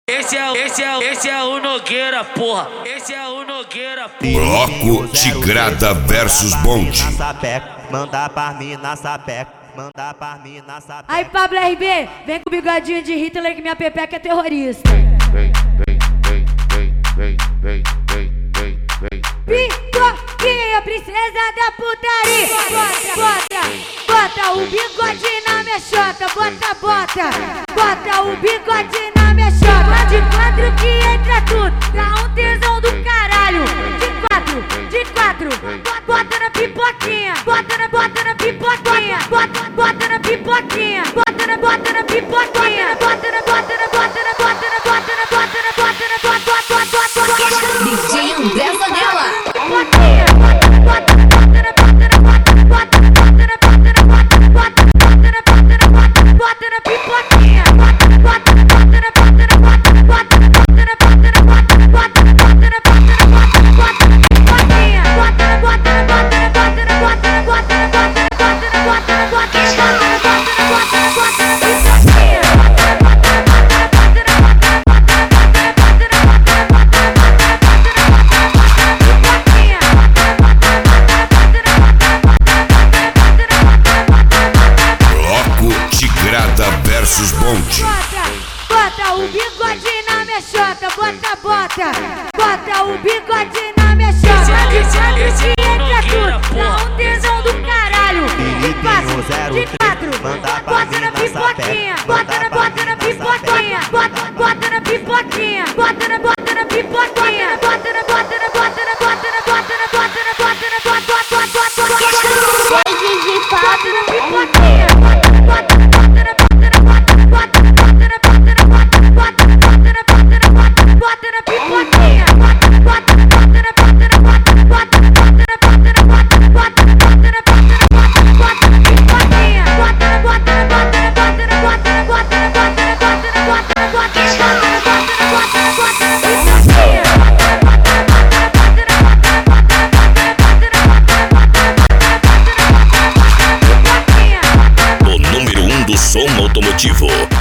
Esse é o Nogueira, porra. Esse é o Nogueira, porra. Bloco Tigrada versus Bonde. Manda pra mim na sapeca. Manda pra mim na sapeca. Aí, Pablo RB, vem com o bigodinho de Hitler que minha pepeca é terrorista. Pipoquinha, princesa da putaria. Bota o bigode na minha chota. Bota o bigode na minha chota. De quatro que entra tudo, dá um tesão do caralho. De quatro, bota na pipoquinha. Bota na pipoquinha. Bota na pipoquinha. Bota na pipoquinha. DJ André Zanella. Bota na pipoquinha. Versus Bonde. Bota o bigode na minha chota. Bota o bigode na minha chota. De entra tudo, dá um tesão do caralho. De quatro, bota na pipoquinha. Bota na pipoquinha. Bota na pipoquinha. Bota na pipoquinha. O número 1 do som automotivo.